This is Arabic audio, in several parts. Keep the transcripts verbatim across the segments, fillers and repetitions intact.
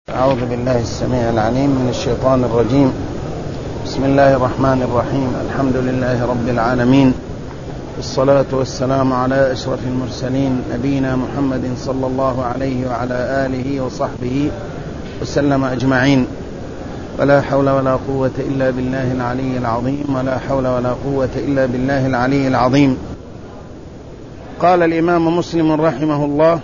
أعوذ بالله السميع العليم من الشيطان الرجيم. بسم الله الرحمن الرحيم. الحمد لله رب العالمين، والصلاة والسلام على أشرف المرسلين نبينا محمد صلى الله عليه وعلى آله وصحبه وسلم أجمعين. ولا حول ولا قوة إلا بالله العلي العظيم ولا حول ولا قوة إلا بالله العلي العظيم. قال الإمام مسلم رحمه الله: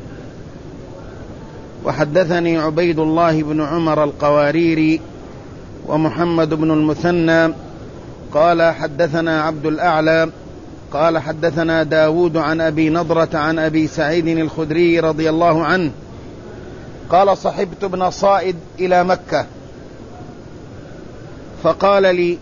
وحدثني عبيد الله بن عمر القواريري ومحمد بن المثنى قال حدثنا عبد الأعلى قال حدثنا داود عن أبي نضرة عن أبي سعيد الخدري رضي الله عنه قال: صحبت ابن صائد إلى مكة فقال لي: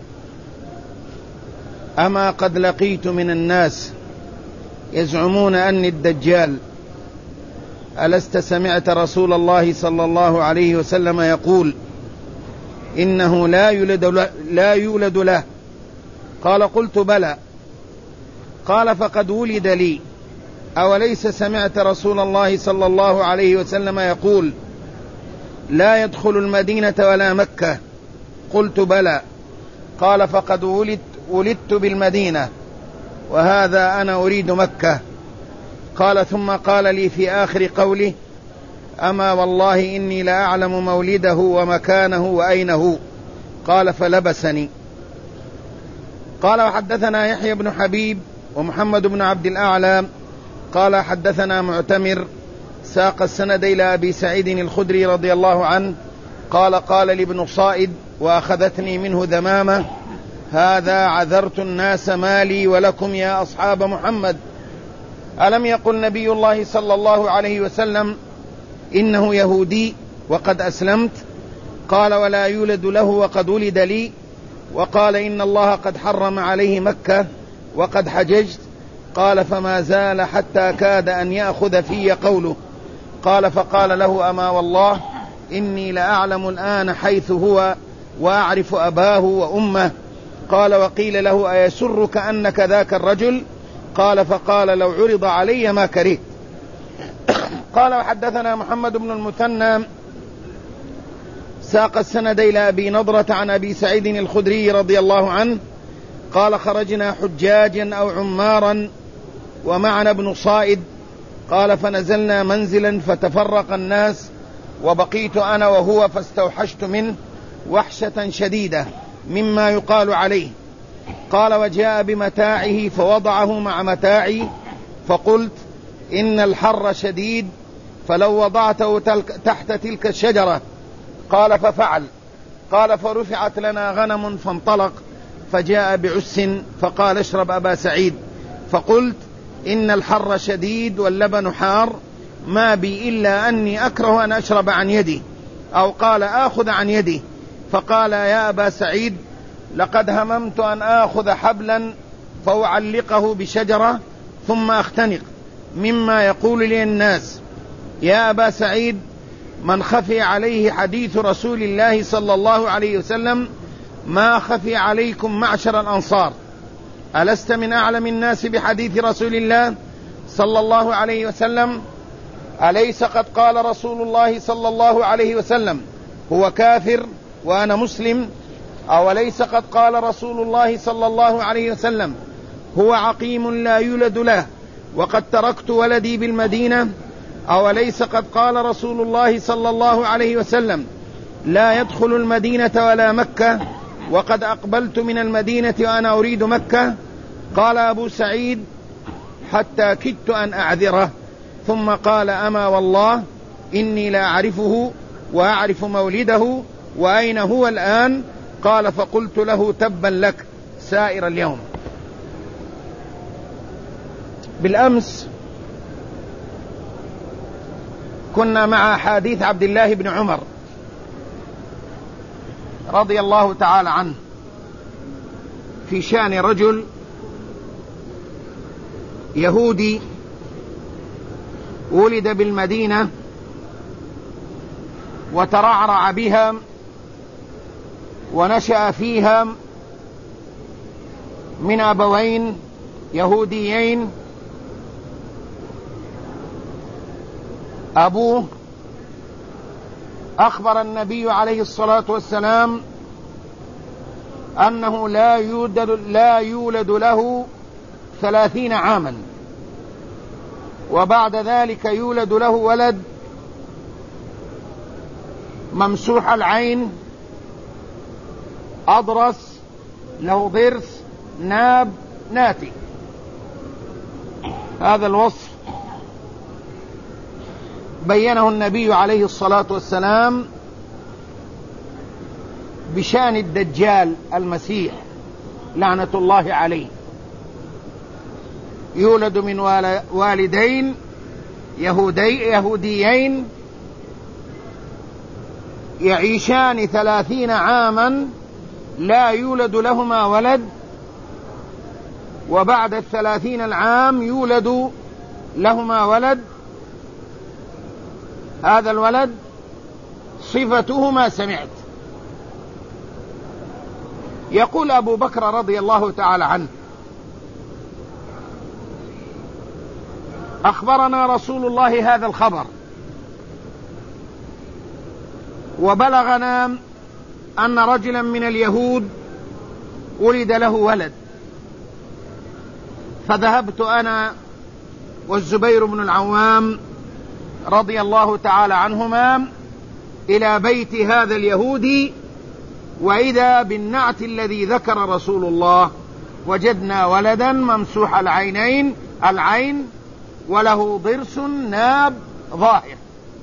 أما قد لقيت من الناس يزعمون أني الدجال، ألست سمعت رسول الله صلى الله عليه وسلم يقول إنه لا يولد له, لا يولد له؟ قال: قلت بلى. قال: فقد ولد لي. أوليس سمعت رسول الله صلى الله عليه وسلم يقول لا يدخل المدينة ولا مكة؟ قلت بلى. قال: فقد ولدت, ولدت بالمدينة، وهذا أنا أريد مكة. قال: ثم قال لي في آخر قوله: أما والله إني لأعلم مولده ومكانه وأين هو. قال: فلبسني. قال: وحدثنا يحيى بن حبيب ومحمد بن عبد الأعلى قال حدثنا معتمر ساق السند إلى أبي سعيد الخدري رضي الله عنه قال: قال لي ابن صائد وأخذتني منه ذمامة: هذا عذرت الناس مالي ولكم يا أصحاب محمد، ألم يقل نبي الله صلى الله عليه وسلم إنه يهودي وقد أسلمت؟ قال: ولا يولد له وقد ولد لي. وقال: إن الله قد حرم عليه مكة وقد حججت. قال: فما زال حتى كاد أن يأخذ في قوله. قال: فقال له: أما والله إني لأعلم الآن حيث هو وأعرف أباه وأمه. قال: وقيل له: أيسرك أنك ذاك الرجل؟ قال: فقال: لو عرض علي ما كرهت. قال: وحدثنا محمد بن المثنى ساق السند إلى أبي نضرة عن أبي سعيد الخدري رضي الله عنه قال: خرجنا حجاجا أو عمارا ومعنا ابن صائد. قال: فنزلنا منزلا فتفرق الناس وبقيت أنا وهو فاستوحشت منه وحشة شديدة مما يقال عليه. قال: وجاء بمتاعه فوضعه مع متاعي، فقلت: إن الحر شديد، فلو وضعته تحت تلك الشجرة. قال: ففعل. قال: فرفعت لنا غنم فانطلق فجاء بعس فقال: اشرب أبا سعيد. فقلت: إن الحر شديد واللبن حار، ما بي إلا أني أكره أن أشرب عن يدي، أو قال آخذ عن يدي. فقال: يا أبا سعيد، لقد هممت أن آخذ حبلا فأعلقه بشجرة ثم أختنق مما يقول لي الناس. يا أبا سعيد، من خفي عليه حديث رسول الله صلى الله عليه وسلم ما خفي عليكم معشر الأنصار. ألست من أعلم الناس بحديث رسول الله صلى الله عليه وسلم؟ أليس قد قال رسول الله صلى الله عليه وسلم هو كافر وأنا مسلم؟ أوليس قد قال رسول الله صلى الله عليه وسلم هو عقيم لا يولد له وقد تركت ولدي بالمدينة؟ أوليس قد قال رسول الله صلى الله عليه وسلم لا يدخل المدينة ولا مكة وقد أقبلت من المدينة وأنا أريد مكة؟ قال أبو سعيد: حتى كدت أن أعذره. ثم قال: أما والله إني لا أعرفه وأعرف مولده وأين هو الآن. قال: فقلت له: تبا لك سائر اليوم. بالأمس كنا مع حديث عبد الله بن عمر رضي الله تعالى عنه في شأن رجل يهودي ولد بالمدينة وترعرع بها ونشأ فيها من أبوين يهوديين، أبوه أخبر النبي عليه الصلاة والسلام أنه لا يولد, لا يولد له ثلاثين عاما، وبعد ذلك يولد له ولد ممسوح العين أضرس له ضرس ناب ناتي. هذا الوصف بينه النبي عليه الصلاة والسلام بشأن الدجال المسيح لعنة الله عليه. يولد من والدين يهودي يهوديين يعيشان ثلاثين عاما لا يولد لهما ولد، وبعد الثلاثين العام يولد لهما ولد. هذا الولد صفته ما سمعت. يقول أبو بكر رضي الله تعالى عنه: أخبرنا رسول الله هذا الخبر، وبلغنا أن رجلا من اليهود ولد له ولد، فذهبت أنا والزبير بن العوام رضي الله تعالى عنهما إلى بيت هذا اليهودي، وإذا بالنعت الذي ذكر رسول الله، وجدنا ولدا ممسوح العينين العين وله ضرس ناب ظاهر.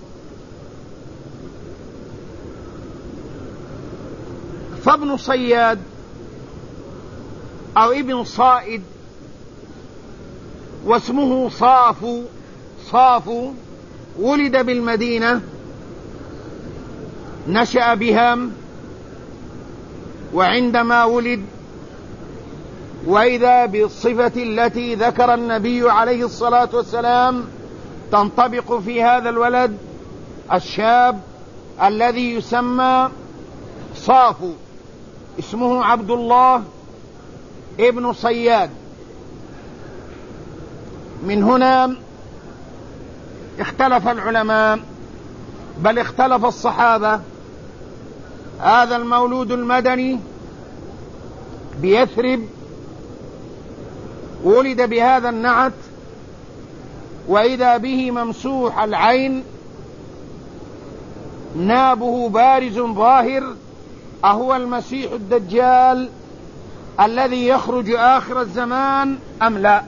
فابن صياد أو ابن صائد واسمه صافو صافو ولد بالمدينة، نشأ بها، وعندما ولد وإذا بالصفة التي ذكر النبي عليه الصلاة والسلام تنطبق في هذا الولد الشاب الذي يسمى صافو، اسمه عبد الله ابن صياد. من هنا اختلف العلماء، بل اختلف الصحابة. هذا المولود المدني بيثرب ولد بهذا النعت، وإذا به ممسوح العين نابه بارز ظاهر، أهو المسيح الدجال الذي يخرج آخر الزمان أم لا؟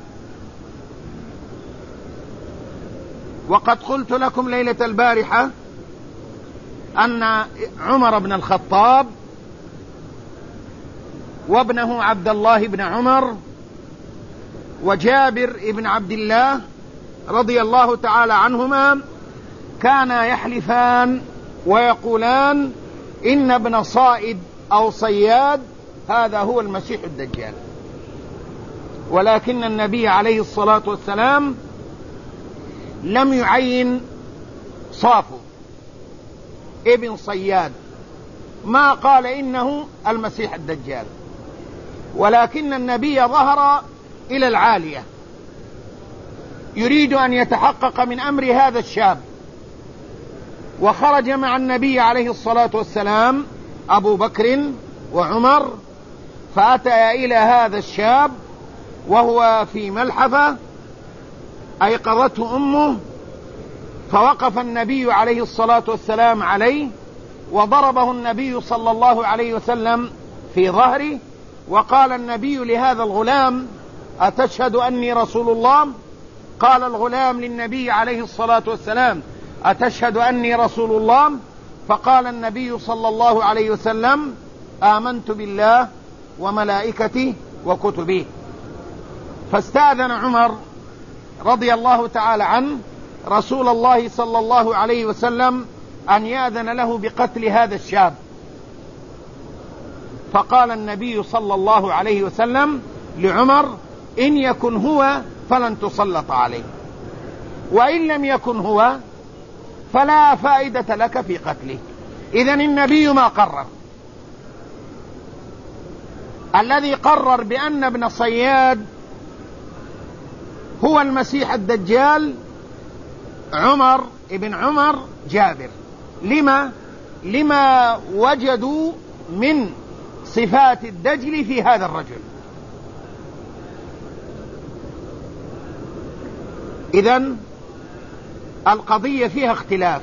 وقد قلت لكم ليلة البارحة أن عمر بن الخطاب وابنه عبد الله بن عمر وجابر بن عبد الله رضي الله تعالى عنهما كانا يحلفان ويقولان إن ابن صائد أو صياد هذا هو المسيح الدجال، ولكن النبي عليه الصلاة والسلام لم يعين صافو ابن صياد، ما قال إنه المسيح الدجال، ولكن النبي ظهر إلى العالية يريد أن يتحقق من أمر هذا الشاب، وخرج مع النبي عليه الصلاة والسلام أبو بكر وعمر، فأتى إلى هذا الشاب وهو في ملحفة أيقظته أمه، فوقف النبي عليه الصلاة والسلام عليه وضربه النبي صلى الله عليه وسلم في ظهره، وقال النبي لهذا الغلام: أتشهد أني رسول الله؟ قال الغلام للنبي عليه الصلاة والسلام: أتشهد أني رسول الله؟ فقال النبي صلى الله عليه وسلم: آمنت بالله وملائكته وكتبه. فاستأذن عمر رضي الله تعالى عنه رسول الله صلى الله عليه وسلم أن يأذن له بقتل هذا الشاب، فقال النبي صلى الله عليه وسلم لعمر: إن يكن هو فلن تسلط عليه، وإن لم يكن هو فلا فائدة لك في قتله. إذن النبي ما قرر، الذي قرر بأن ابن صياد هو المسيح الدجال عمر ابن عمر جابر. لما؟ لما وجدوا من صفات الدجل في هذا الرجل. إذن القضية فيها اختلاف،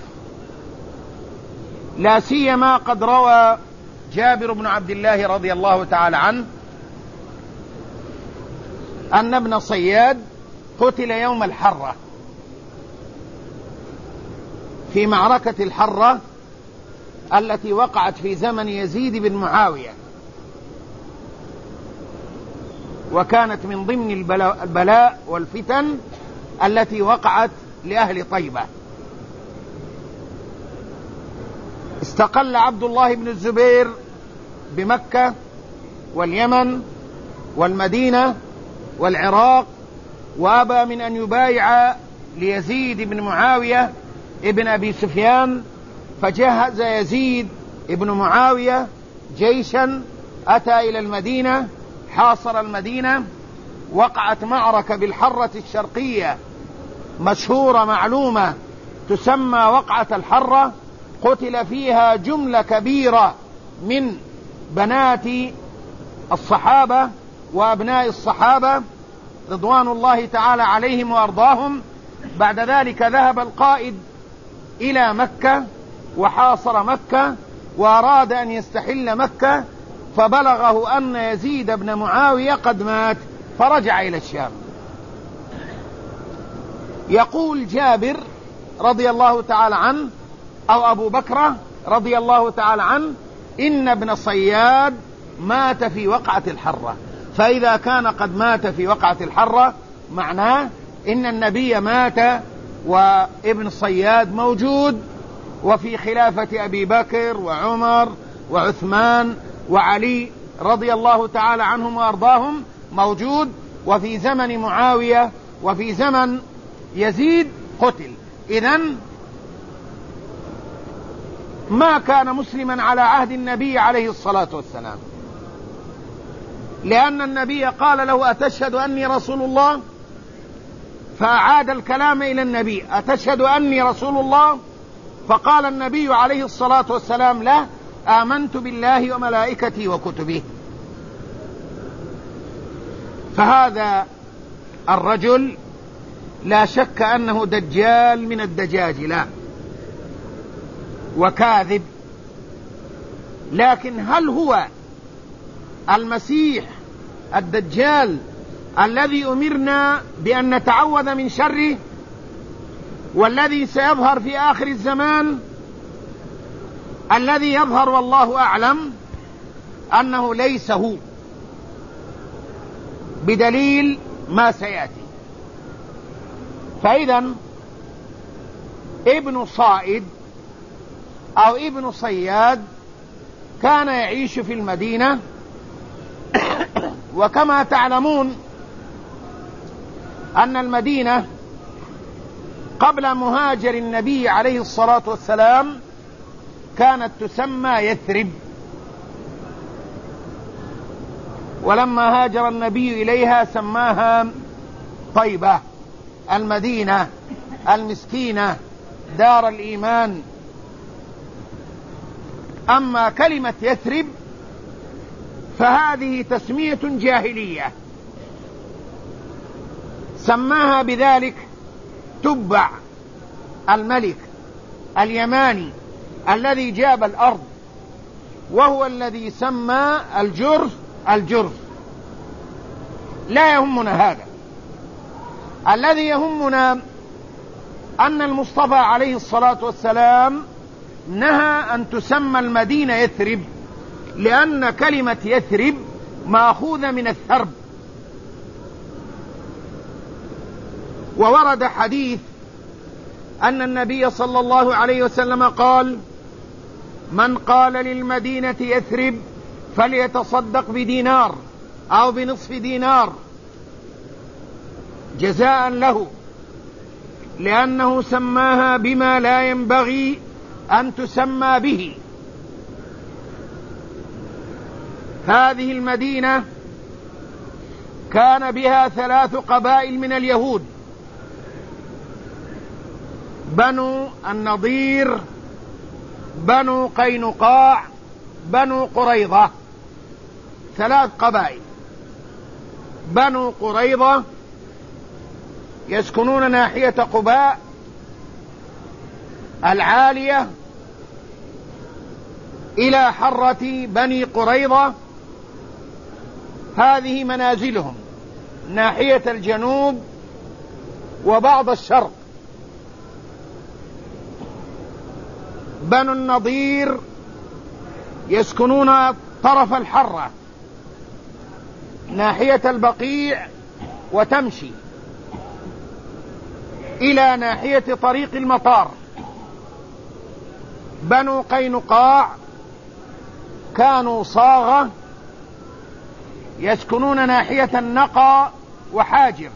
لا سيما قد روى جابر بن عبد الله رضي الله تعالى عنه أن ابن صياد قتل يوم الحرة في معركة الحرة التي وقعت في زمن يزيد بن معاوية، وكانت من ضمن البلاء والفتن التي وقعت لأهل طيبة. استقل عبد الله بن الزبير بمكة واليمن والمدينة والعراق، وأبى من أن يبايع ليزيد بن معاوية ابن أبي سفيان، فجهز يزيد ابن معاوية جيشا أتى إلى المدينة، حاصر المدينة. وقعت معركة بالحرة الشرقية مشهورة معلومة تسمى وقعة الحرة، قتل فيها جملة كبيرة من بنات الصحابة وأبناء الصحابة رضوان الله تعالى عليهم وأرضاهم. بعد ذلك ذهب القائد إلى مكة وحاصر مكة وأراد أن يستحل مكة، فبلغه أن يزيد بن معاوية قد مات فرجع إلى الشام. يقول جابر رضي الله تعالى عنه أو أبو بكر رضي الله تعالى عنه إن ابن صياد مات في وقعة الحرة. فإذا كان قد مات في وقعة الحرة معناه إن النبي مات وابن صياد موجود، وفي خلافة أبي بكر وعمر وعثمان وعلي رضي الله تعالى عنهم وأرضاهم موجود، وفي زمن معاوية وفي زمن يزيد قتل. إذن ما كان مسلما على عهد النبي عليه الصلاة والسلام، لأن النبي قال له أتشهد أني رسول الله؟ فأعاد الكلام إلى النبي أتشهد أني رسول الله؟ فقال النبي عليه الصلاة والسلام له آمنت بالله وملائكته وكتبه. فهذا الرجل لا شك أنه دجال من الدجاجلة وكاذب، لكن هل هو المسيح الدجال الذي أمرنا بأن نتعوذ من شره والذي سيظهر في آخر الزمان؟ الذي يظهر والله أعلم أنه ليس هو، بدليل ما سيأتي. فإذا ابن صائد أو ابن صياد كان يعيش في المدينة، وكما تعلمون أن المدينة قبل مهاجر النبي عليه الصلاة والسلام كانت تسمى يثرب، ولما هاجر النبي إليها سماها طيبة، المدينة المسكينة دار الإيمان. أما كلمة يثرب فهذه تسمية جاهلية سماها بذلك تبع الملك اليماني الذي جاب الأرض، وهو الذي سمى الجرف الجرف. لا يهمنا هذا، الذي يهمنا أن المصطفى عليه الصلاة والسلام نهى أن تسمى المدينة يثرب، لأن كلمة يثرب مأخوذة من الثرب. وورد حديث أن النبي صلى الله عليه وسلم قال من قال للمدينة يثرب فليتصدق بدينار أو بنصف دينار جزاء له، لأنه سماها بما لا ينبغي أن تسمى به. هذه المدينة كان بها ثلاث قبائل من اليهود: بنو النضير بنو قينقاع، بنو قريظة، ثلاث قبائل. بنو قريظة يسكنون ناحية قباء العالية إلى حرة بني قريظة، هذه منازلهم ناحية الجنوب وبعض الشرق. بنو النضير يسكنون طرف الحرة ناحية البقيع وتمشي إلى ناحية طريق المطار. بنو قينقاع كانوا صاغة يسكنون ناحية النقى وحاجر.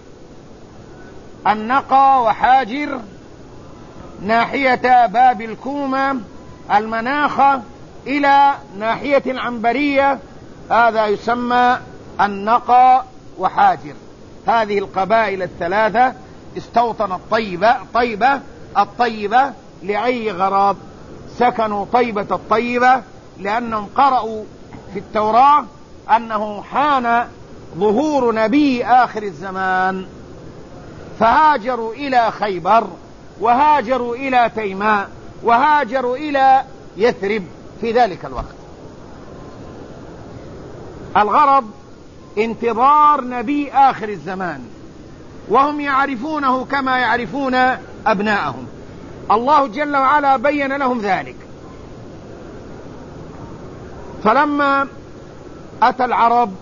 النقى وحاجر ناحية باب الكومة المناخة إلى ناحية العنبرية، هذا يسمى النقى وحاجر. هذه القبائل الثلاثة استوطنت طيبة طيبة الطيبة لأي غرض؟ سكنوا طيبة الطيبة لأنهم قرأوا في التوراة أنه حان ظهور نبي آخر الزمان، فهاجروا إلى خيبر، وهاجروا إلى تيماء، وهاجروا إلى يثرب في ذلك الوقت. الغرض انتظار نبي آخر الزمان، وهم يعرفونه كما يعرفون أبناءهم. الله جل وعلا بين لهم ذلك. فلما أتى العرب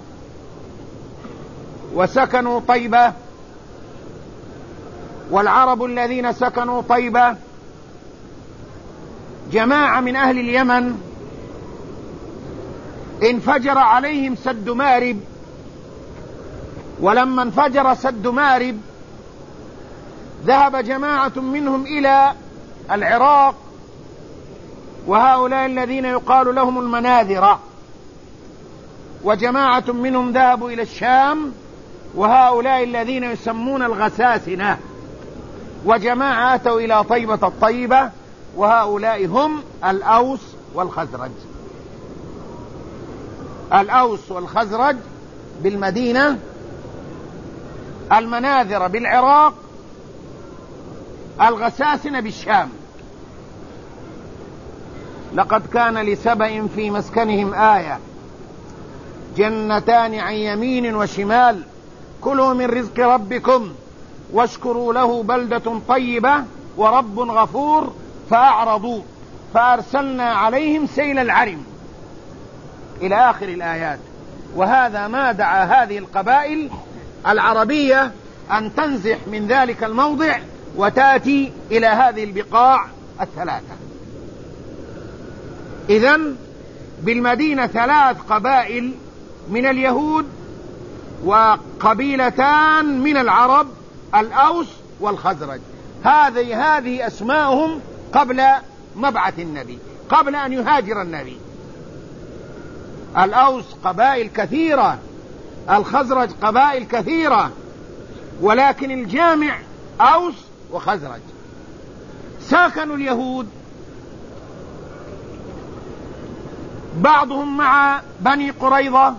وسكنوا طيبة، والعرب الذين سكنوا طيبة جماعة من أهل اليمن، انفجر عليهم سد مارب. ولما انفجر سد مارب ذهب جماعة منهم إلى العراق، وهؤلاء الذين يقال لهم المناذرة، وجماعة منهم ذهبوا إلى الشام، وهؤلاء الذين يسمون الغساسنة، وجماعة أتوا إلى طيبة الطيبة، وهؤلاء هم الأوس والخزرج. الأوس والخزرج بالمدينة، المناذرة بالعراق، الغساسنة بالشام. لقد كان لسبأ في مسكنهم آية، جنتان عن يمين وشمال، كلوا من رزق ربكم واشكروا له بلدة طيبة ورب غفور، فأعرضوا فأرسلنا عليهم سيل العرم إلى آخر الآيات. وهذا ما دعا هذه القبائل العربية أن تنزح من ذلك الموضع وتأتي إلى هذه البقاع الثلاثة. إذن بالمدينة ثلاث قبائل من اليهود وقبيلتان من العرب، الأوس والخزرج. هذه هذه أسماءهم قبل مبعث النبي، قبل أن يهاجر النبي. الأوس قبائل كثيرة، الخزرج قبائل كثيرة، ولكن الجامع أوس وخزرج. ساكنوا اليهود بعضهم مع بني قريظة،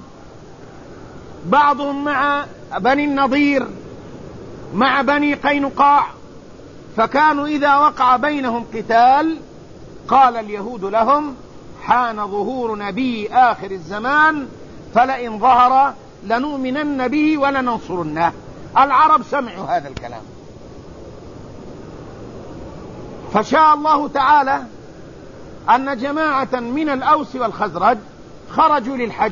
بعضهم مع بني النضير، مع بني قينقاع. فكانوا إذا وقع بينهم قتال قال اليهود لهم: حان ظهور نبي آخر الزمان، فلئن ظهر لنؤمنن به ولننصرنه. العرب سمعوا هذا الكلام، فشاء الله تعالى أن جماعة من الأوس والخزرج خرجوا للحج،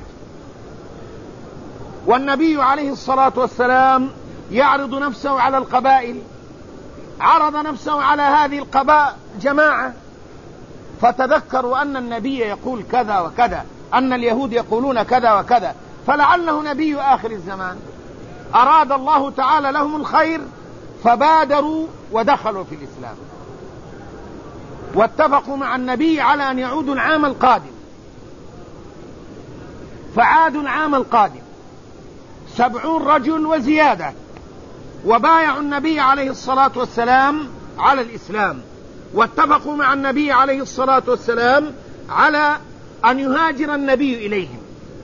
والنبي عليه الصلاة والسلام يعرض نفسه على القبائل. عرض نفسه على هذه القبائل جماعة، فتذكروا أن النبي يقول كذا وكذا، أن اليهود يقولون كذا وكذا، فلعله نبي آخر الزمان. أراد الله تعالى لهم الخير فبادروا ودخلوا في الإسلام، واتفقوا مع النبي على أن يعودوا العام القادم، فعادوا العام القادم سبعون رجل وزيادة، وبايعوا النبي عليه الصلاة والسلام على الإسلام. واتفقوا مع النبي عليه الصلاة والسلام على أن يهاجر النبي إليهم،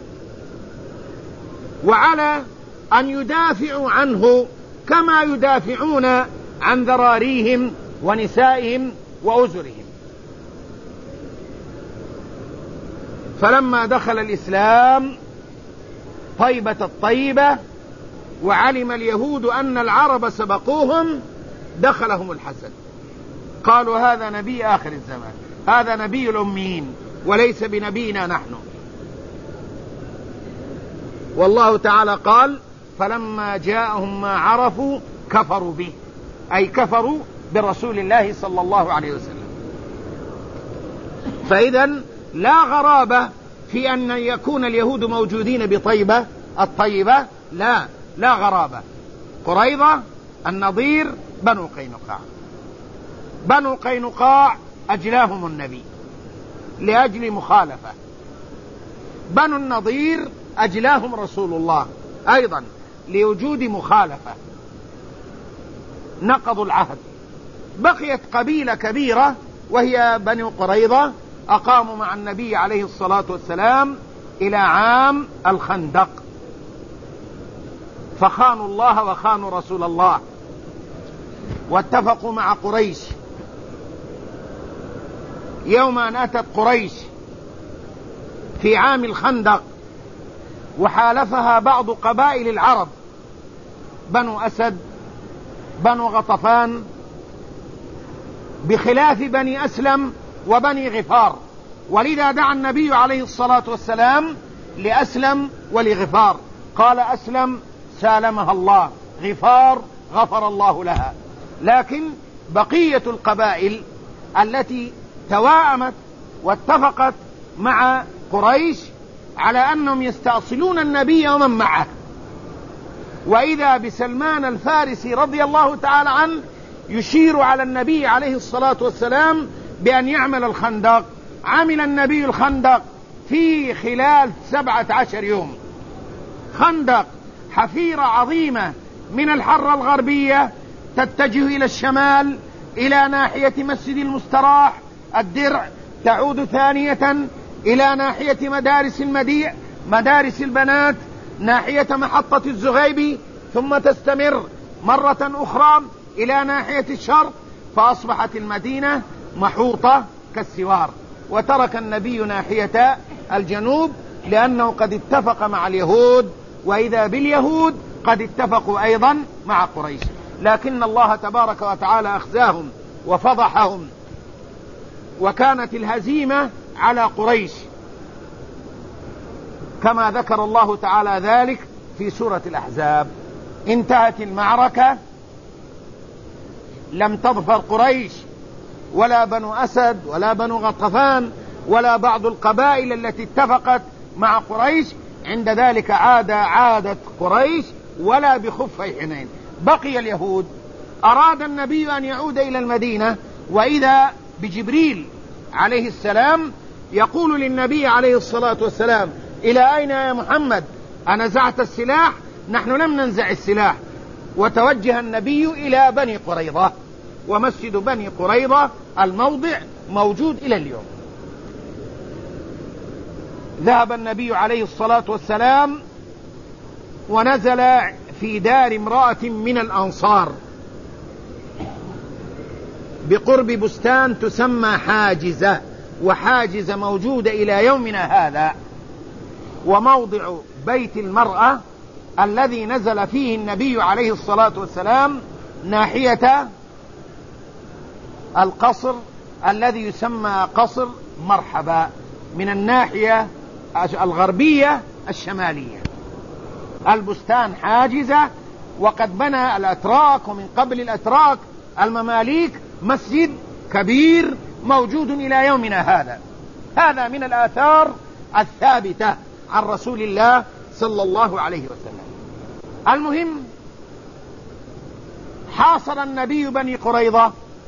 وعلى أن يدافعوا عنه كما يدافعون عن ذراريهم ونسائهم وأزرهم. فلما دخل الإسلام طيبة الطيبة وعلم اليهود أن العرب سبقوهم دخلهم الحسد، قالوا هذا نبي آخر الزمان، هذا نبي الأميين وليس بنبينا نحن. والله تعالى قال فلما جاءهم ما عرفوا كفروا به، أي كفروا برسول الله صلى الله عليه وسلم. فإذا لا غرابة في أن يكون اليهود موجودين بطيبة الطيبة، لا لا غرابة. قريظة، النضير، بنو قينقاع. بنو قينقاع أجلاهم النبي لأجل مخالفة، بنو النضير أجلاهم رسول الله أيضا لوجود مخالفة، نقضوا العهد. بقيت قبيلة كبيرة وهي بنو قريظة، أقاموا مع النبي عليه الصلاة والسلام إلى عام الخندق، فخانوا الله وخانوا رسول الله، واتفقوا مع قريش. يوم أن أتت قريش في عام الخندق وحالفها بعض قبائل العرب، بنو أسد، بنو غطفان، بخلاف بني أسلم وبني غفار. ولذا دعا النبي عليه الصلاة والسلام لأسلم ولغفار، قال أسلم سالمها الله، غفار غفر الله لها. لكن بقية القبائل التي توائمت واتفقت مع قريش على أنهم يستأصلون النبي ومن معه، وإذا بسلمان الفارسي رضي الله تعالى عنه يشير على النبي عليه الصلاة والسلام بأن يعمل الخندق. عمل النبي الخندق في خلال سبعة عشر يوم، خندق حفيرة عظيمة من الحرة الغربية تتجه إلى الشمال إلى ناحية مسجد المستراح الدرع، تعود ثانية إلى ناحية مدارس المديع مدارس البنات ناحية محطة الزغيبي، ثم تستمر مرة أخرى إلى ناحية الشرق، فأصبحت المدينة محوطة كالسوار. وترك النبي ناحية الجنوب لأنه قد اتفق مع اليهود، وإذا باليهود قد اتفقوا أيضا مع قريش، لكن الله تبارك وتعالى أخزاهم وفضحهم، وكانت الهزيمة على قريش كما ذكر الله تعالى ذلك في سورة الأحزاب. انتهت المعركة، لم تظفر قريش ولا بنو أسد ولا بنو غطفان ولا بعض القبائل التي اتفقت مع قريش. عند ذلك عاد عادت قريش ولا بخفي حنين. بقي اليهود. أراد النبي أن يعود إلى المدينة، وإذا بجبريل عليه السلام يقول للنبي عليه الصلاة والسلام إلى أين يا محمد؟ أنزعت السلاح؟ نحن لم ننزع السلاح. وتوجه النبي إلى بني قريظة، ومسجد بني قريظة الموضع موجود إلى اليوم. ذهب النبي عليه الصلاة والسلام ونزل في دار امرأة من الأنصار بقرب بستان تسمى حاجزة، وحاجزة موجودة إلى يومنا هذا. وموضع بيت المرأة الذي نزل فيه النبي عليه الصلاة والسلام ناحية القصر الذي يسمى قصر مرحبا من الناحية الغربية الشمالية. البستان حاجزة، وقد بنى الأتراك ومن قبل الأتراك المماليك مسجد كبير موجود إلى يومنا هذا. هذا من الآثار الثابتة عن رسول الله صلى الله عليه وسلم. المهم، حاصر النبي بني قريظة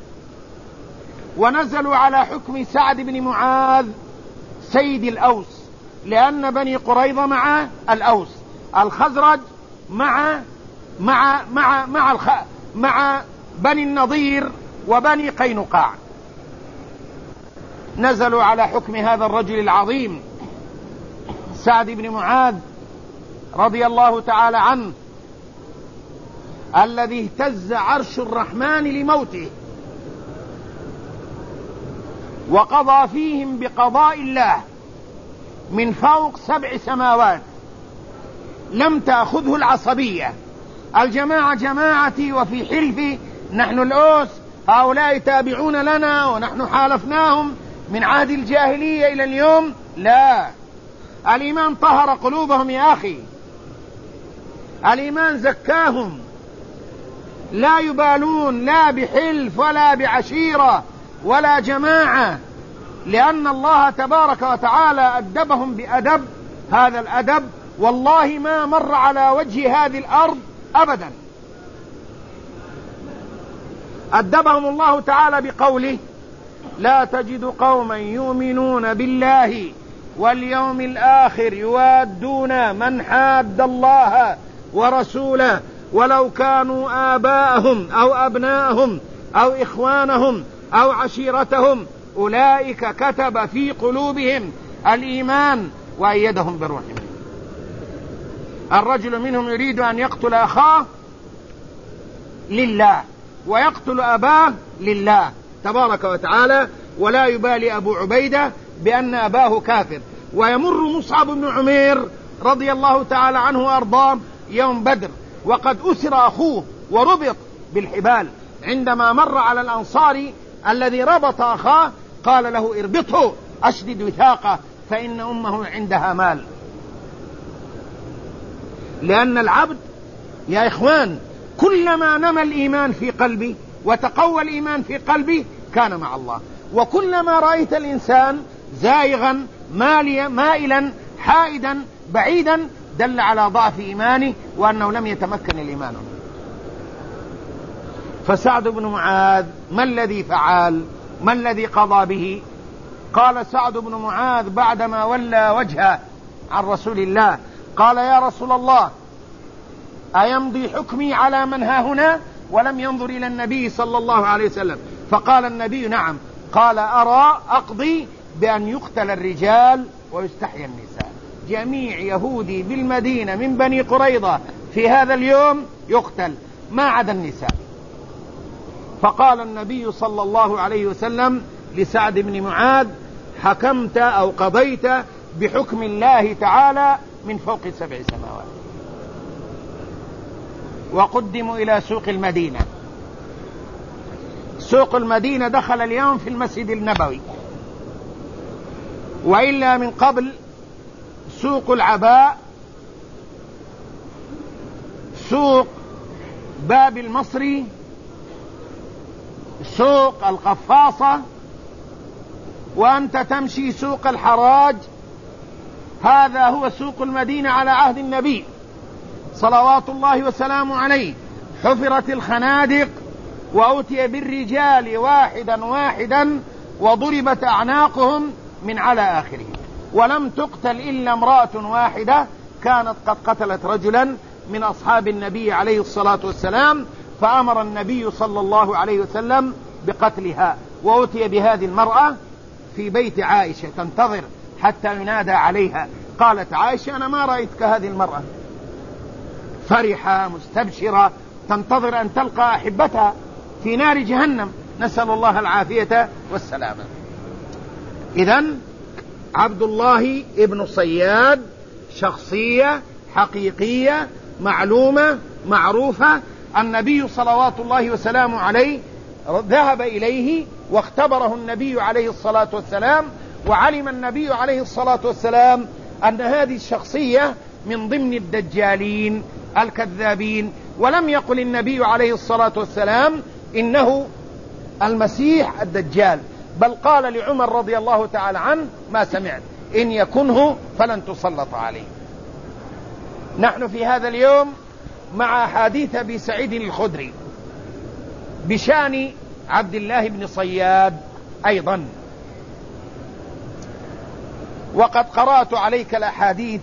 ونزلوا على حكم سعد بن معاذ سيد الأوس، لأن بني قريظة مع الأوس، الخزرج مع مع مع مع الخ... مع بني النضير وبني قينقاع. نزلوا على حكم هذا الرجل العظيم سعد بن معاذ رضي الله تعالى عنه، الذي اهتز عرش الرحمن لموته، وقضى فيهم بقضاء الله من فوق سبع سماوات، لم تأخذه العصبية، الجماعة جماعتي وفي حلفي، نحن الأوس، هؤلاء تابعون لنا ونحن حالفناهم من عهد الجاهلية إلى اليوم. لا، الإيمان طهر قلوبهم يا أخي، الإيمان زكاهم، لا يبالون لا بحلف ولا بعشيرة ولا جماعة، لأن الله تبارك وتعالى أدبهم بأدب، هذا الأدب والله ما مر على وجه هذه الأرض أبدا. أدبهم الله تعالى بقوله: لا تجد قوما يؤمنون بالله واليوم الآخر يوادون من حاد الله ورسوله ولو كانوا آباءهم أو أبناءهم أو إخوانهم أو عشيرتهم أولئك كتب في قلوبهم الإيمان وأيدهم بروح منه. الرجل منهم يريد أن يقتل أخاه لله ويقتل أباه لله تبارك وتعالى، ولا يبالي أبو عبيدة بأن أباه كافر. ويمر مصعب بن عمير رضي الله تعالى عنه وأرضاه يوم بدر وقد أسر أخوه وربط بالحبال، عندما مر على الأنصاري الذي ربط أخاه قال له: اربطه، أشدد وثاقه، فإن أمه عندها مال. لأن العبد يا إخوان كلما نمى الإيمان في قلبي وتقوى الإيمان في قلبي كان مع الله، وكلما رأيت الإنسان زائغا مائلا حائدا بعيدا دل على ضعف إيمانه وأنه لم يتمكن الإيمان. فسعد بن معاذ ما الذي فعل؟ ما الذي قضى به؟ قال سعد بن معاذ بعدما ولى وجهه عن رسول الله قال: يا رسول الله، أيمضي حكمي على من ها هنا؟ ولم ينظر إلى النبي صلى الله عليه وسلم، فقال النبي: نعم. قال: أرى أقضي بأن يقتل الرجال ويستحيى النساء. جميع يهودي بالمدينة من بني قريظة في هذا اليوم يقتل ما عدا النساء. فقال النبي صلى الله عليه وسلم لسعد بن معاذ: حكمت أو قضيت بحكم الله تعالى من فوق سبع سماوات. وقدموا إلى سوق المدينة. سوق المدينة دخل اليوم في المسجد النبوي، وإلا من قبل سوق العباء، سوق باب المصري، سوق القفاصة، وأنت تمشي سوق الحراج. هذا هو سوق المدينة على عهد النبي صلوات الله وسلامه عليه. حفرت الخنادق وأتي بالرجال واحدا واحدا وضربت أعناقهم من على آخره، ولم تقتل إلا امرأة واحدة كانت قد قتلت رجلا من أصحاب النبي عليه الصلاة والسلام، فأمر النبي صلى الله عليه وسلم بقتلها، وأتي بهذه المرأة في بيت عائشة تنتظر حتى ينادى عليها. قالت عائشة: أنا ما رأيت كهذه المرأة، فرحة مستبشرة تنتظر أن تلقى أحبتها في نار جهنم، نسأل الله العافية والسلامة. إذن عبد الله ابن صياد شخصية حقيقية معلومة معروفة. النبي صلوات الله وسلامه عليه ذهب إليه واختبره النبي عليه الصلاة والسلام، وعلم النبي عليه الصلاة والسلام أن هذه الشخصية من ضمن الدجالين الكذابين. ولم يقل النبي عليه الصلاة والسلام إنه المسيح الدجال، بل قال لعمر رضي الله تعالى عنه: ما سمعت، إن يكنه فلن تسلط عليه. نحن في هذا اليوم مع حديث أبي سعيد الخدري بشأن عبد الله بن صياد أيضا، وقد قرأت عليك الأحاديث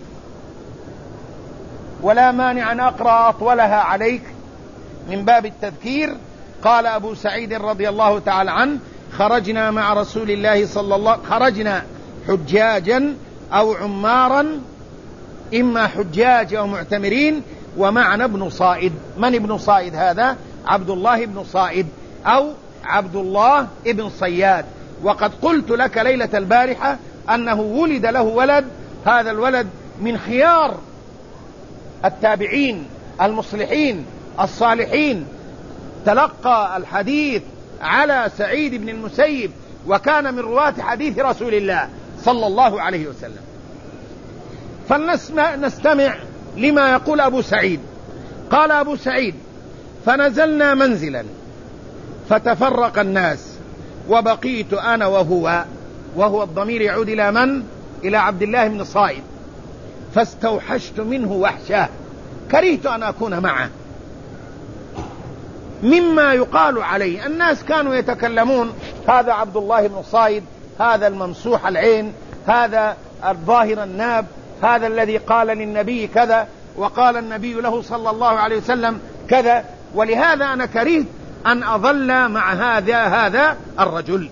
ولا مانع أن أقرأ أطولها عليك من باب التذكير. قال أبو سعيد رضي الله تعالى عنه: خرجنا مع رسول الله صلى الله خرجنا حجاجا أو عمارا، إما حجاج أو معتمرين، ومعنا ابن صائد. من ابن صائد هذا؟ عبد الله بن صائد أو عبد الله ابن صياد. وقد قلت لك ليلة البارحة أنه ولد له ولد، هذا الولد من خيار التابعين المصلحين الصالحين، تلقى الحديث على سعيد بن المسيب، وكان من رواة حديث رسول الله صلى الله عليه وسلم. فلنستمع لما يقول أبو سعيد. قال أبو سعيد: فنزلنا منزلا فتفرق الناس وبقيت أنا وهو، وهو الضمير يعود إلى من؟ إلى عبد الله بن صائد. فاستوحشت منه وحشة، كرهت أن أكون معه، مما يقال عليه. الناس كانوا يتكلمون: هذا عبد الله بن صائد، هذا الممسوح العين، هذا الظاهر الناب، هذا الذي قال للنبي كذا وقال النبي له صلى الله عليه وسلم كذا. ولهذا أنا كرهت أن أظل مع هذا هذا الرجل.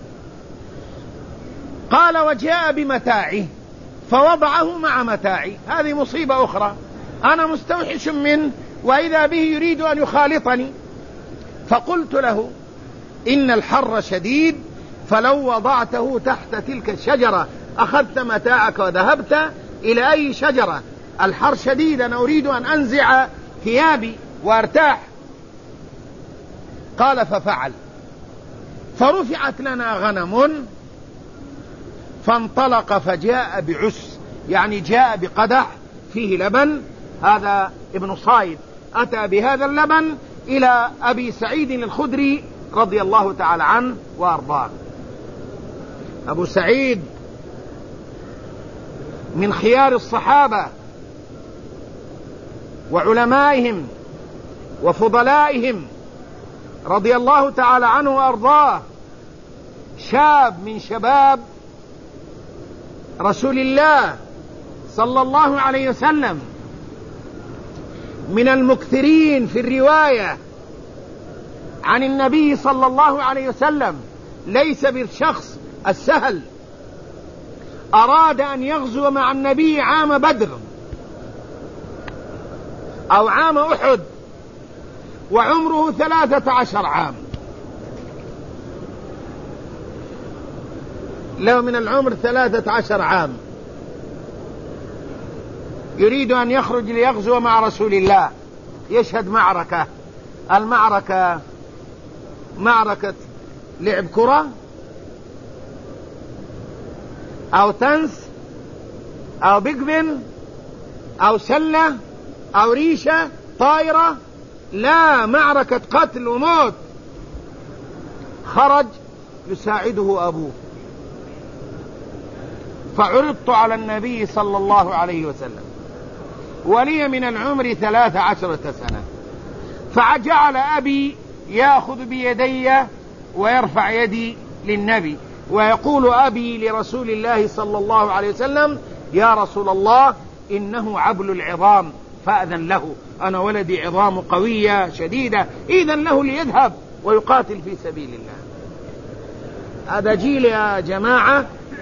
قال: وجاء بمتاعه فوضعه مع متاعي. هذه مصيبة أخرى، أنا مستوحش منه وإذا به يريد أن يخالطني. فقلت له: إن الحر شديد، فلو وضعته تحت تلك الشجرة أخذت متاعك وذهبت إلى أي شجرة، الحر شديد، أنا أريد أن أنزع ثيابي وأرتاح. قال: ففعل. فرفعت لنا غنم فانطلق فجاء بعس، يعني جاء بقدح فيه لبن. هذا ابن صائد أتى بهذا اللبن إلى أبي سعيد الخدري رضي الله تعالى عنه وأرضاه. أبو سعيد من خيار الصحابة وعلمائهم وفضلائهم رضي الله تعالى عنه وأرضاه، شاب من شباب رسول الله صلى الله عليه وسلم، من المكثرين في الرواية عن النبي صلى الله عليه وسلم، ليس بالشخص السهل. أراد أن يغزو مع النبي عام بدر أو عام أحد، وعمره ثلاثة عشر عام. له من العمر ثلاثة عشر عام، يريد أن يخرج ليغزو مع رسول الله، يشهد معركة. المعركة معركة لعب كرة أو تنس أو بيجبن أو سلة أو ريشة طائرة، لا، معركة قتل وموت. خرج يساعده أبوه. فعرضت على النبي صلى الله عليه وسلم ولي من العمر ثلاث عشرة سنة، فجعل أبي يأخذ بيدي ويرفع يدي للنبي ويقول أبي لرسول الله صلى الله عليه وسلم: يا رسول الله، إنه عبل العظام فأذن له، أنا ولدي عظام قوية شديدة، إذن له ليذهب ويقاتل في سبيل الله. هذا جيل يا جماعة،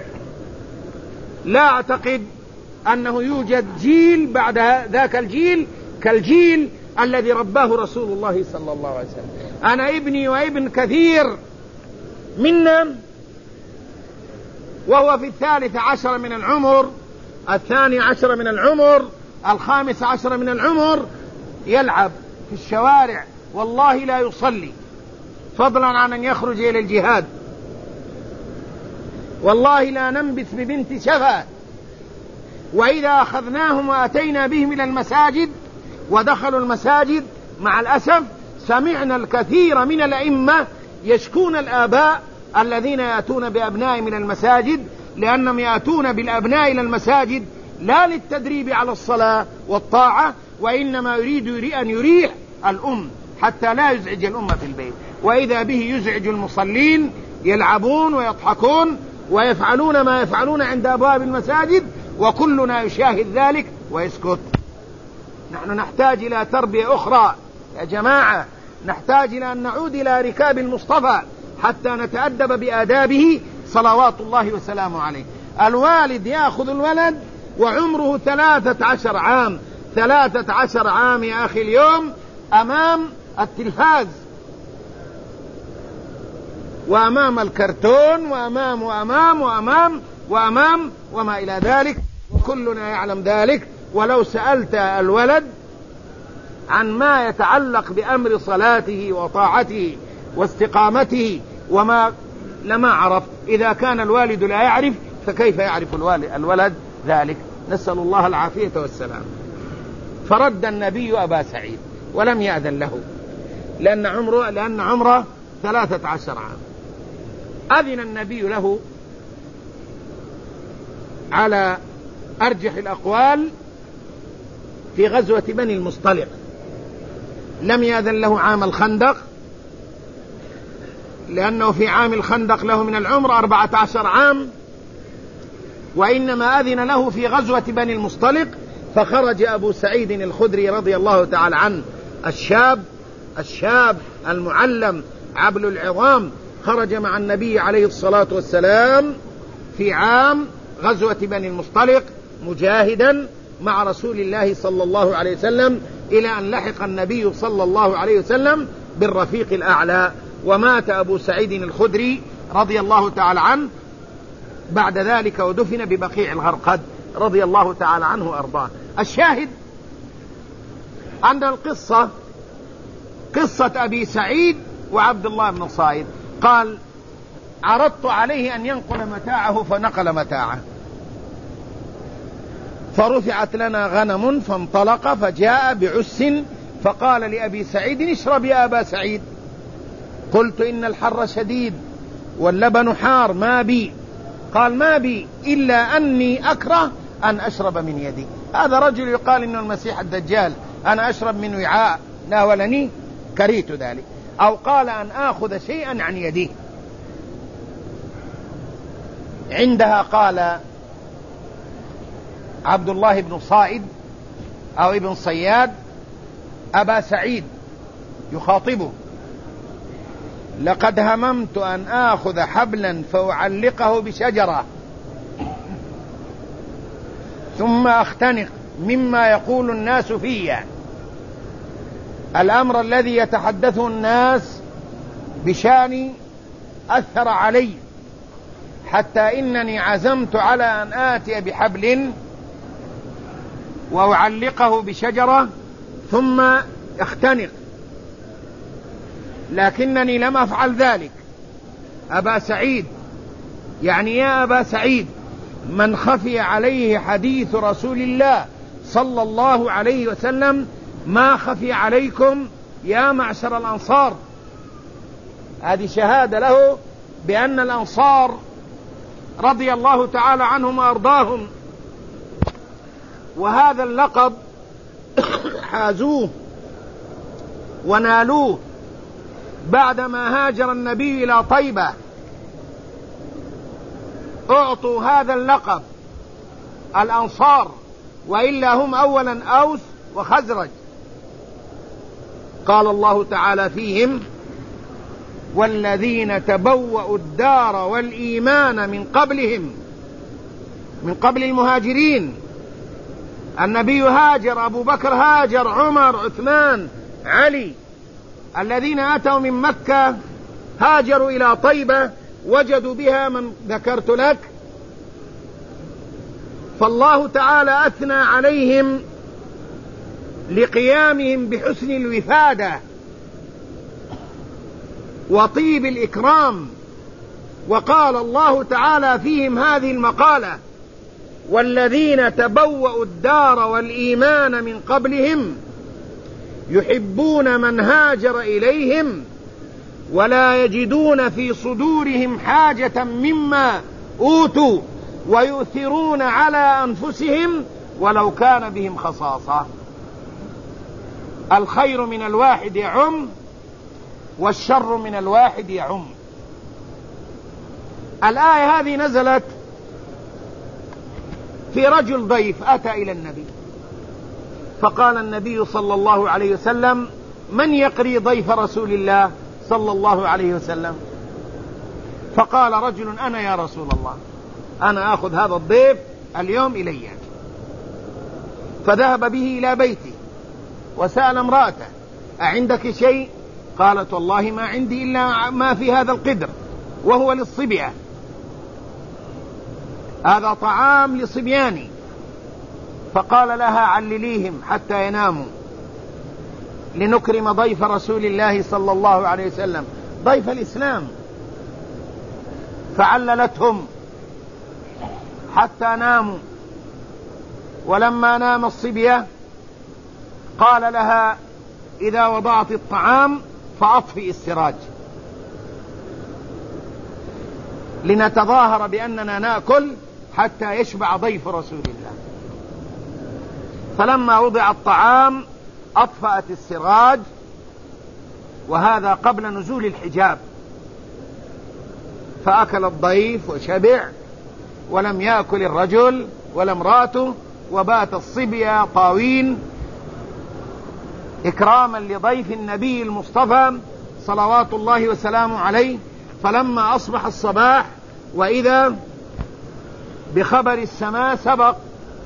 لا أعتقد أنه يوجد جيل بعد ذاك الجيل كالجيل الذي رباه رسول الله صلى الله عليه وسلم. أنا ابني وابن كثير منا وهو في الثالث عشر من العمر، الثاني عشر من العمر، الخامس عشر من العمر، يلعب في الشوارع، والله لا يصلي، فضلا عن أن يخرج إلى الجهاد. والله لا ننبث ببنت شفا. وإذا أخذناهم وأتينا بهم إلى المساجد ودخلوا المساجد، مع الأسف سمعنا الكثير من الأئمة يشكون الآباء الذين يأتون بأبناء من المساجد، لأنهم يأتون بالأبناء إلى المساجد لا للتدريب على الصلاة والطاعة، وإنما يريد أن يريح الأم حتى لا يزعج الأم في البيت، وإذا به يزعج المصلين، يلعبون ويضحكون ويفعلون ما يفعلون عند أبواب المساجد، وكلنا يشاهد ذلك ويسكت. نحن نحتاج إلى تربية أخرى يا جماعة، نحتاج إلى أن نعود إلى ركاب المصطفى حتى نتأدب بآدابه صلوات الله وسلامه عليه. الوالد يأخذ الولد وعمره ثلاثة عشر عام، ثلاثة عشر عام يا أخي اليوم أمام التلفاز وأمام الكرتون وأمام وأمام وأمام وأمام وما إلى ذلك، وكلنا يعلم ذلك. ولو سألت الولد عن ما يتعلق بأمر صلاته وطاعته واستقامته وما لما عرف. إذا كان الوالد لا يعرف فكيف يعرف الوالد الولد ذلك؟ نسأل الله العافية والسلام. فرد النبي أبا سعيد ولم يأذن له لأن عمره لأن عمره ثلاثة عشر عام. أذن النبي له على أرجح الأقوال في غزوة بني المصطلق. لم يأذن له عام الخندق لأنه في عام الخندق له من العمر أربعة عشر عام، وإنما أذن له في غزوة بني المصطلق. فخرج أبو سعيد الخدري رضي الله تعالى عنه الشاب الشاب المعلم عبل العظام، خرج مع النبي عليه الصلاة والسلام في عام غزوة بني المصطلق مجاهدا مع رسول الله صلى الله عليه وسلم إلى أن لحق النبي صلى الله عليه وسلم بالرفيق الأعلى. ومات أبو سعيد الخدري رضي الله تعالى عنه بعد ذلك ودفن ببقيع الغرقد رضي الله تعالى عنه وأرضاه. الشاهد عند القصة قصة أبي سعيد وعبد الله بن صائد. قال: عرضت عليه أن ينقل متاعه فنقل متاعه، فرفعت لنا غنم فانطلق فجاء بعس فقال لأبي سعيد: اشرب يا أبا سعيد. قلت: إن الحر شديد واللبن حار ما بي. قال: ما بي إلا أني أكره أن أشرب من يدي. هذا رجل يقال إنه المسيح الدجال، أنا أشرب من وعاء ناولني كرهت ذلك، أو قال أن آخذ شيئا عن يديه. عندها قال عبد الله بن صائد أو ابن صياد أبا سعيد يخاطبه: لقد هممت أن آخذ حبلا فأعلقه بشجرة ثم أختنق مما يقول الناس فيه. الأمر الذي يتحدثه الناس بشاني أثر علي حتى إنني عزمت على أن آتي بحبل وأعلقه بشجرة ثم أختنق، لكنني لم أفعل ذلك. أبا سعيد، يعني يا أبا سعيد، من خفي عليه حديث رسول الله صلى الله عليه وسلم ما خفي عليكم يا معشر الأنصار. هذه شهادة له بأن الأنصار رضي الله تعالى عنهم وأرضاهم وهذا اللقب حازوه ونالوه بعدما هاجر النبي إلى طيبة. أعطوا هذا اللقب الأنصار، وإلا هم أولا أوس وخزرج. قال الله تعالى فيهم: والذين تبوأوا الدار والإيمان من قبلهم، من قبل المهاجرين. النبي هاجر، أبو بكر هاجر، عمر، عثمان، علي. الذين أتوا من مكة هاجروا إلى طيبة وجدوا بها من ذكرت لك، فالله تعالى أثنى عليهم لقيامهم بحسن الوفادة وطيب الإكرام. وقال الله تعالى فيهم هذه المقالة: والذين تبوأوا الدار والإيمان من قبلهم يحبون من هاجر إليهم ولا يجدون في صدورهم حاجة مما أوتوا ويؤثرون على أنفسهم ولو كان بهم خصاصة. الخير من الواحد يعم والشر من الواحد يعم. الآية هذه نزلت في رجل ضيف أتى إلى النبي، فقال النبي صلى الله عليه وسلم: من يقري ضيف رسول الله صلى الله عليه وسلم؟ فقال رجل: أنا يا رسول الله، أنا أخذ هذا الضيف اليوم إلي. فذهب به إلى بيته وسأل امرأته: أعندك شيء؟ قالت: والله ما عندي إلا ما في هذا القدر، وهو للصبية، هذا طعام لصبياني. فقال لها: علليهم حتى يناموا لنكرم ضيف رسول الله صلى الله عليه وسلم، ضيف الإسلام. فعللتهم حتى ناموا. ولما نام الصبية قال لها: إذا وضعت الطعام فأطفئ السراج لنتظاهر بأننا نأكل حتى يشبع ضيف رسول الله. فلما وضع الطعام أطفأت السراج، وهذا قبل نزول الحجاب. فأكل الضيف وشبع، ولم يأكل الرجل ولا امرأته، وبات الصبية طاوين إكراما لضيف النبي المصطفى صلوات الله وسلامه عليه. فلما أصبح الصباح وإذا بخبر السماء سبق،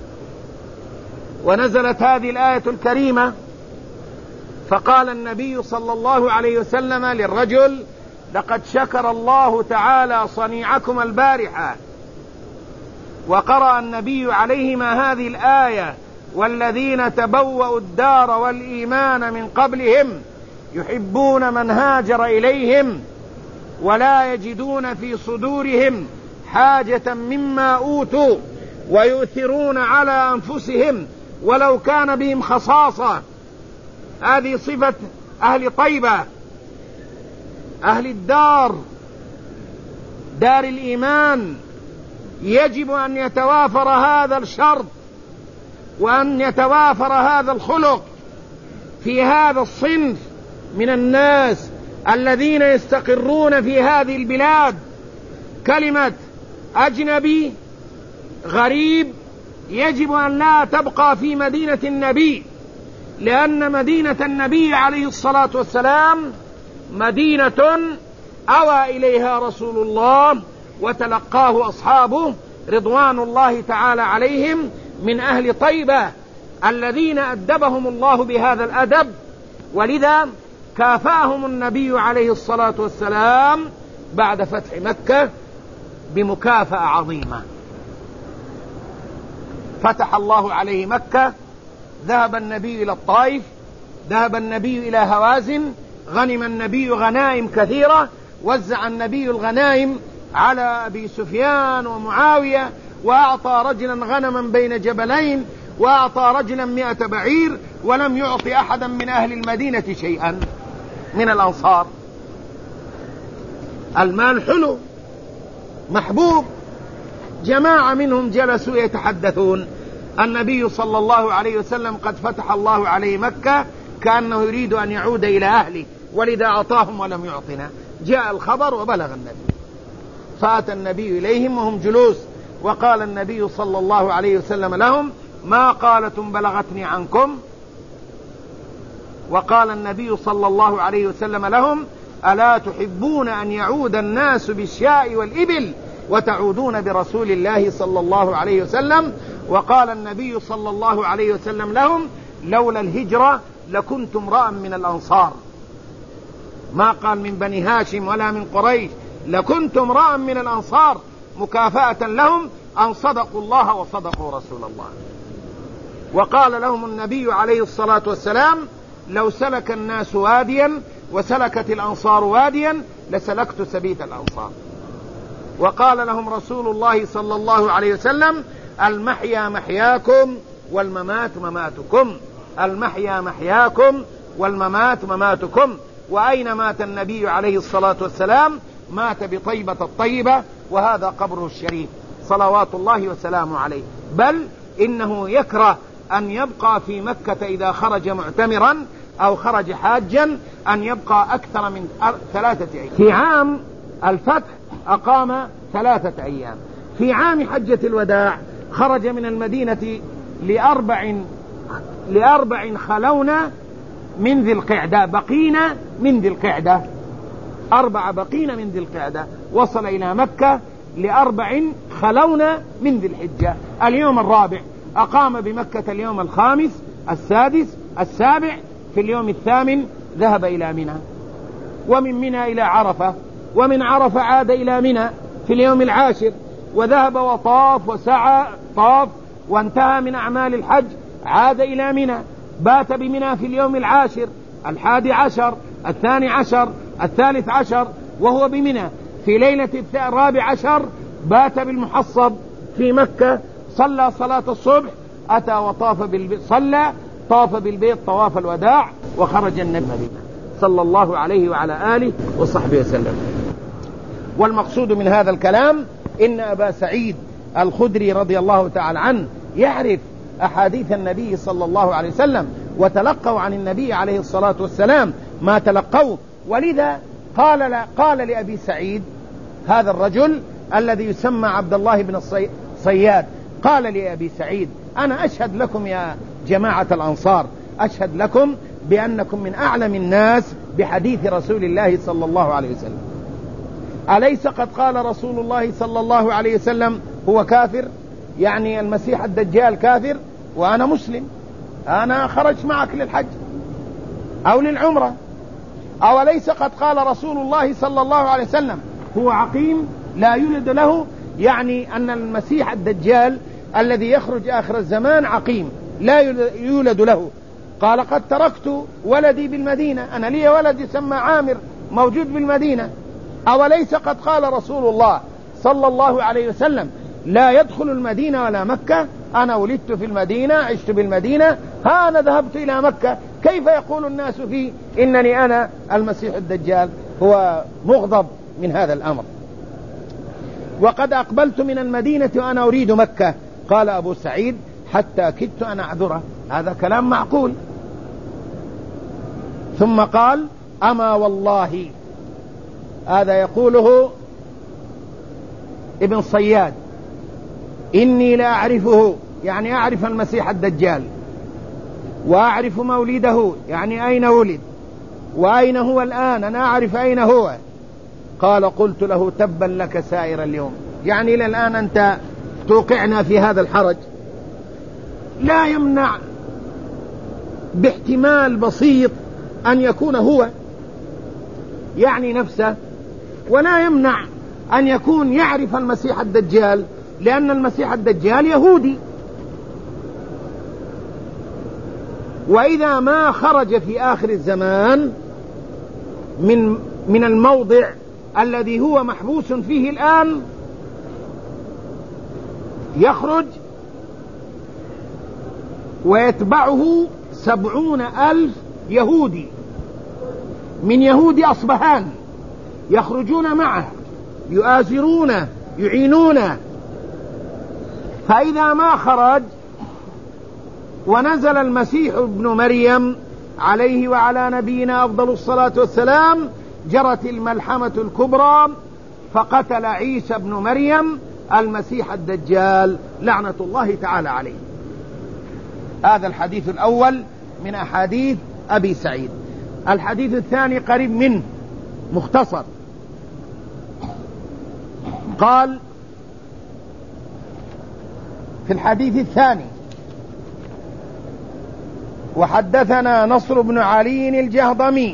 ونزلت هذه الآية الكريمة، فقال النبي صلى الله عليه وسلم للرجل: لقد شكر الله تعالى صنيعكم البارحة. وقرأ النبي عليهما هذه الآية: والذين تبوأوا الدار والإيمان من قبلهم يحبون من هاجر إليهم ولا يجدون في صدورهم حاجة مما أوتوا ويؤثرون على أنفسهم ولو كان بهم خصاصة. هذه صفة أهل طيبة، أهل الدار، دار الإيمان. يجب أن يتوافر هذا الشرط وأن يتوافر هذا الخلق في هذا الصنف من الناس الذين يستقرون في هذه البلاد. كلمة أجنبي غريب يجب أن لا تبقى في مدينة النبي، لأن مدينة النبي عليه الصلاة والسلام مدينة أوى إليها رسول الله وتلقاه أصحابه رضوان الله تعالى عليهم من أهل طيبة الذين أدبهم الله بهذا الأدب. ولذا كافأهم النبي عليه الصلاة والسلام بعد فتح مكة بمكافأة عظيمة. فتح الله عليه مكة، ذهب النبي إلى الطائف، ذهب النبي إلى هوازن، غنم النبي غنائم كثيرة، وزع النبي الغنائم على أبي سفيان ومعاوية، وأعطى رجلا غنما بين جبلين، وأعطى رجلا مئة بعير، ولم يعطي أحدا من أهل المدينة شيئا من الأنصار. المال حلو محبوب. جماعة منهم جلسوا يتحدثون: النبي صلى الله عليه وسلم قد فتح الله عليه مكة كأنه يريد أن يعود إلى أهله، ولذا أعطاهم ولم يعطنا. جاء الخبر وبلغ النبي، فأتى النبي إليهم وهم جلوس، وقال النبي صلى الله عليه وسلم لهم: ما قالتم بلغتني عنكم. وقال النبي صلى الله عليه وسلم لهم: ألا تحبون أن يعود الناس بالشاء والإبل وتعودون برسول الله صلى الله عليه وسلم؟ وقال النبي صلى الله عليه وسلم لهم: لولا الهجرة لكنت امرأ من الأنصار. ما قال من بني هاشم ولا من قريش، لكنت امرأ من الأنصار، مكافأة لهم أن صدقوا الله وصدقوا رسول الله. وقال لهم النبي عليه الصلاة والسلام: لو سلك الناس واديا وسلكت الأنصار واديا لسلكت سبيل الأنصار. وقال لهم رسول الله صلى الله عليه وسلم: المحيا محياكم والممات مماتكم، المحيا محياكم والممات مماتكم. وأين مات النبي عليه الصلاة والسلام؟ مات بطيبة الطيبة، وهذا قبره الشريف صلوات الله وسلامه عليه. بل إنه يكره أن يبقى في مكة إذا خرج معتمرا أو خرج حاجا أن يبقى أكثر من ثلاثة أيام. في عام الفتح أقام ثلاثة أيام. في عام حجة الوداع خرج من المدينة لأربع لأربع خلونا من ذي القعدة، بقينا من ذي القعدة. أربع بقين من ذي القعدة، وصل إلى مكة لأربع خلون من ذي الحجة. اليوم الرابع أقام بمكة اليوم الخامس السادس السابع، في اليوم الثامن ذهب إلى منى، ومن منى إلى عرفة، ومن عرفة عاد إلى منى في اليوم العاشر، وذهب وطاف وسعى طاف وانتهى من أعمال الحج، عاد إلى منى، بات بمنى في اليوم العاشر الحادي عشر الثاني عشر الثالث عشر وهو بمنى. في ليلة الرابع عشر بات بالمحصب في مكة، صلى صلاة الصبح، أتى وطاف بالبيت، صلى طاف بالبيت طواف الوداع، وخرج النبي صلى الله عليه وعلى آله وصحبه وسلم. والمقصود من هذا الكلام إن أبا سعيد الخدري رضي الله تعالى عنه يعرف أحاديث النبي صلى الله عليه وسلم، وتلقوا عن النبي عليه الصلاة والسلام ما تلقوه، ولذا قال, قال لأبي سعيد هذا الرجل الذي يسمى عبد الله بن الصياد، قال لأبي سعيد: أنا أشهد لكم يا جماعة الأنصار، أشهد لكم بأنكم من أعلم الناس بحديث رسول الله صلى الله عليه وسلم. أليس قد قال رسول الله صلى الله عليه وسلم هو كافر، يعني المسيح الدجال كافر، وأنا مسلم، أنا خرج معك للحج أو للعمرة. أو ليس قد قال رسول الله صلى الله عليه وسلم هو عقيم لا يولد له، يعني أن المسيح الدجال الذي يخرج آخر الزمان عقيم لا يولد له. قال: قد تركت ولدي بالمدينة، أنا لي ولد يسمى عامر موجود بالمدينة. أو ليس قد قال رسول الله صلى الله عليه وسلم لا يدخل المدينة ولا مكة، أنا ولدت في المدينة، عشت بالمدينة، ها أنا ذهبت إلى مكة، كيف يقول الناس فيه إنني أنا المسيح الدجال؟ هو مغضب من هذا الأمر. وقد أقبلت من المدينة وأنا أريد مكة. قال أبو سعيد: حتى كدت أن أعذره. هذا كلام معقول. ثم قال: أما والله، هذا يقوله ابن صياد، إني لا أعرفه، يعني أعرف المسيح الدجال، وأعرف مولده، يعني أين ولد، وأين هو الآن، أنا أعرف أين هو. قال: قلت له: تبا لك سائر اليوم، يعني إلى الآن أنت توقعنا في هذا الحرج. لا يمنع باحتمال بسيط أن يكون هو، يعني نفسه، ولا يمنع أن يكون يعرف المسيح الدجال، لأن المسيح الدجال يهودي، وإذا ما خرج في آخر الزمان من من الموضع الذي هو محبوس فيه الآن، يخرج ويتبعه سبعون ألف يهودي من يهود أصبهان، يخرجون معه يؤازرونه يعينونه. فإذا ما خرج ونزل المسيح ابن مريم عليه وعلى نبينا أفضل الصلاة والسلام، جرت الملحمة الكبرى، فقتل عيسى ابن مريم المسيح الدجال لعنة الله تعالى عليه. هذا الحديث الأول من أحاديث أبي سعيد. الحديث الثاني قريب منه، مختصر. قال في الحديث الثاني: وحدثنا نصر بن علي الجهضمي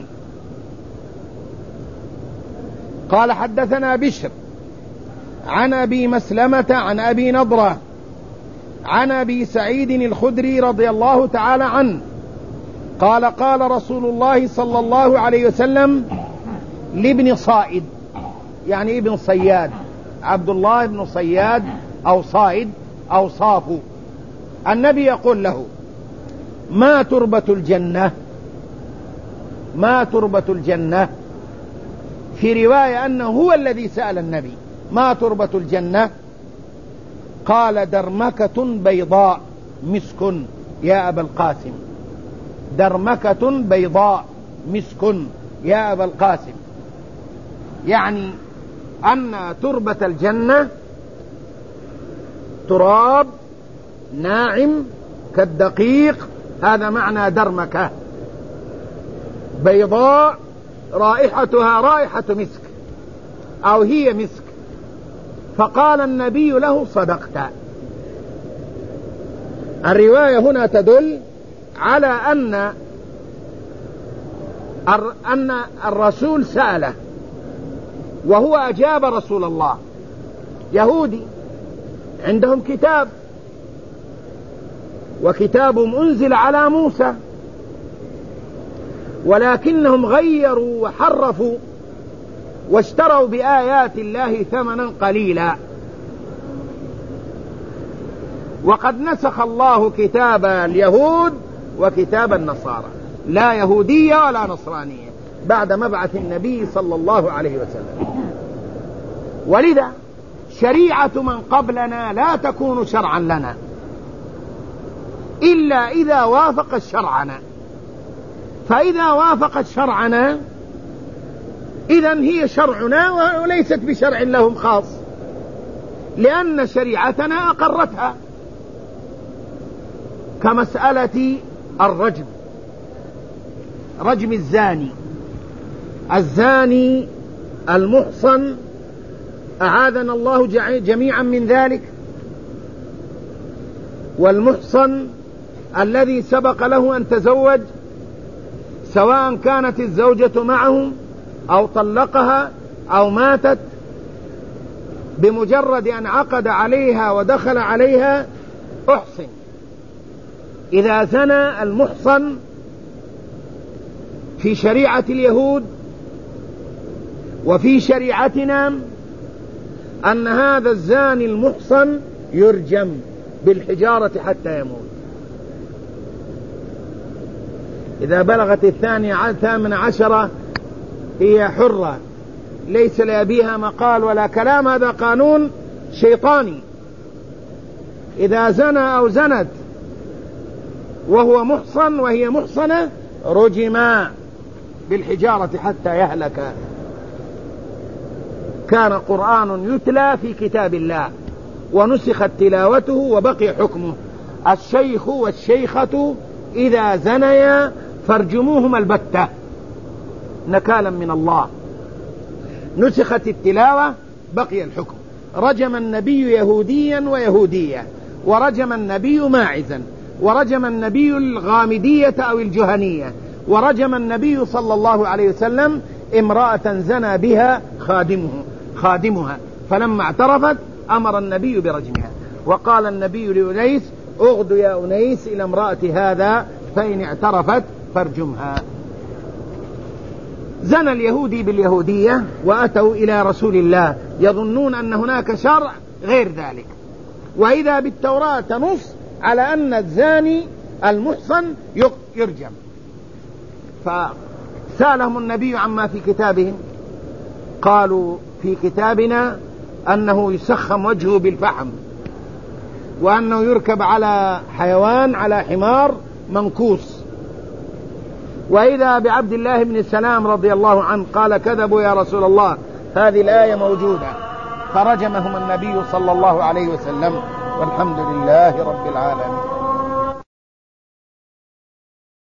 قال حدثنا بشر عن أبي مسلمة عن أبي نضرة عن أبي سعيد الخدري رضي الله تعالى عنه قال: قال رسول الله صلى الله عليه وسلم لابن صائد، يعني ابن صياد، عبد الله بن صياد أو صائد أو صافو، النبي يقول له: ما تربة الجنة؟ ما تربة الجنة؟ في رواية أنه هو الذي سأل النبي: ما تربة الجنة؟ قال: درمكة بيضاء مسك يا أبا القاسم. درمكة بيضاء مسك يا أبا القاسم، يعني أن تربة الجنة تراب ناعم كالدقيق، هذا معنى درمكة، بيضاء رائحتها رائحة مسك أو هي مسك، فقال النبي له صدقت. الرواية هنا تدل على أن أن الرسول سأله وهو أجاب رسول الله. يهودي عندهم كتاب، وكتاب أنزل على موسى، ولكنهم غيروا وحرفوا واشتروا بآيات الله ثمنا قليلا، وقد نسخ الله كتاب اليهود وكتاب النصارى، لا يهودية ولا نصرانية بعد مبعث النبي صلى الله عليه وسلم. ولذا شريعة من قبلنا لا تكون شرعا لنا إلا إذا وافقت شرعنا، فإذا وافقت شرعنا إذن هي شرعنا وليست بشرع لهم خاص، لأن شريعتنا أقرتها، كمسألة الرجم، رجم الزاني الزاني المحصن، أعاذنا الله جميعا من ذلك، والمحصن الذي سبق له أن تزوج، سواء كانت الزوجة معه أو طلقها أو ماتت، بمجرد أن عقد عليها ودخل عليها أحصن. إذا زنى المحصن في شريعة اليهود وفي شريعتنا أن هذا الزاني المحصن يرجم بالحجارة حتى يموت. إذا بلغت الثانية ثامن عشرة هي حرة ليس لأبيها مقال ولا كلام، هذا قانون شيطاني. إذا زنى أو زنت وهو محصن وهي محصنة رجما بالحجارة حتى يهلك. كان قرآن يتلى في كتاب الله ونسخت تلاوته وبقي حكمه. الشيخ والشيخة إذا زنيا فارجموهما البتة نكالا من الله. نسخت التلاوة بقي الحكم. رجم النبي يهوديا ويهودية، ورجم النبي ماعزا، ورجم النبي الغامدية أو الجهنية، ورجم النبي صلى الله عليه وسلم امرأة زنى بها خادمه خادمها، فلما اعترفت أمر النبي برجمها. وقال النبي لأنيس اغد يا أنيس إلى امرأة هذا فإن اعترفت فارجمها. زنى اليهودي باليهودية وأتوا إلى رسول الله يظنون أن هناك شرع غير ذلك، وإذا بالتوراة تنص على أن الزاني المحصن يرجم. فسألهم النبي عما في كتابهم، قالوا في كتابنا أنه يسخم وجهه بالفحم، وأنه يركب على حيوان على حمار منكوس. وإذا بعبد الله بن السلام رضي الله عنه قال كذبوا يا رسول الله، هذه الآية موجودة، فرجمهم النبي صلى الله عليه وسلم، والحمد لله رب العالمين.